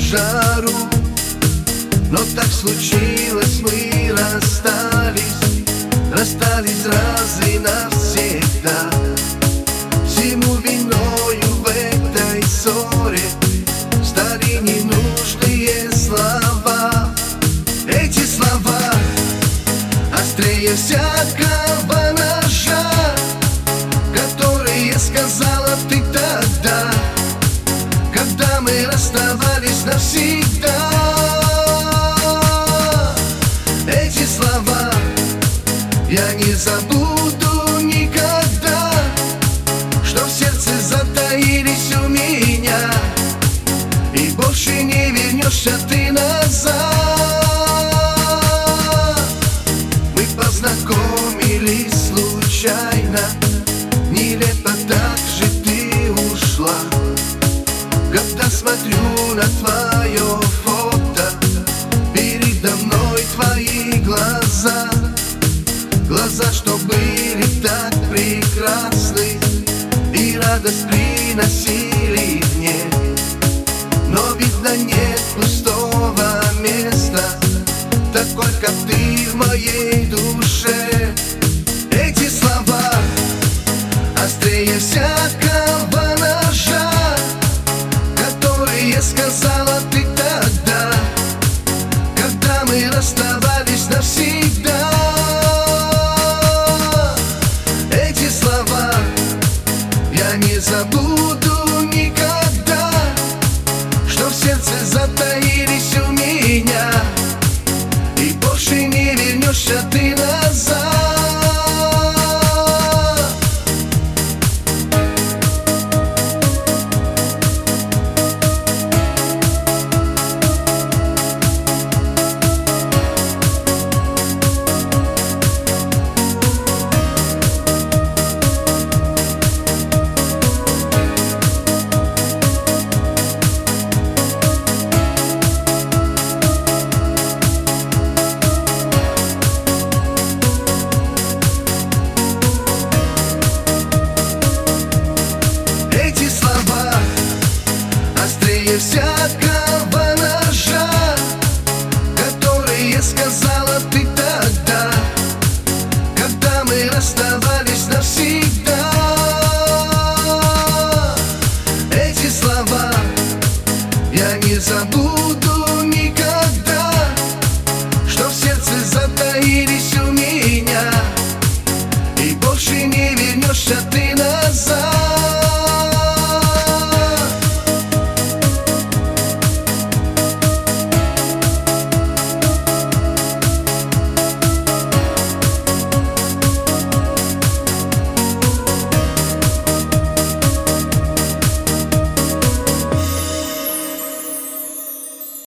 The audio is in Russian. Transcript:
жару. Но так случилось, мы расстались разве навсегда? Всему виною в этой ссоре стали ненужные слова. Эти слова острее всякого ножа, которые сказала ты тогда, когда мы расставались навсегда. Эти слова я не забуду никогда, что в сердце затаились у меня, и больше не вернешься ты назад. Мы познакомились случайно, нелепо так же ты ушла. Когда смотрю на твое фото, передо мной твои глаза, глаза, что были так прекрасны и радость приносили мне. Но видно, нет пустого места, такой, как ты в моей душе. Эти слова острее всякого ножа, которые сказала ты тогда, когда мы расставались навсегда. Эти слова я не забуду никогда, что в сердце затаились у меня, и больше не вернешься ты назад. Всякого ножа, которые сказала ты тогда, когда мы расставались навсегда. Эти слова я не забуду никогда,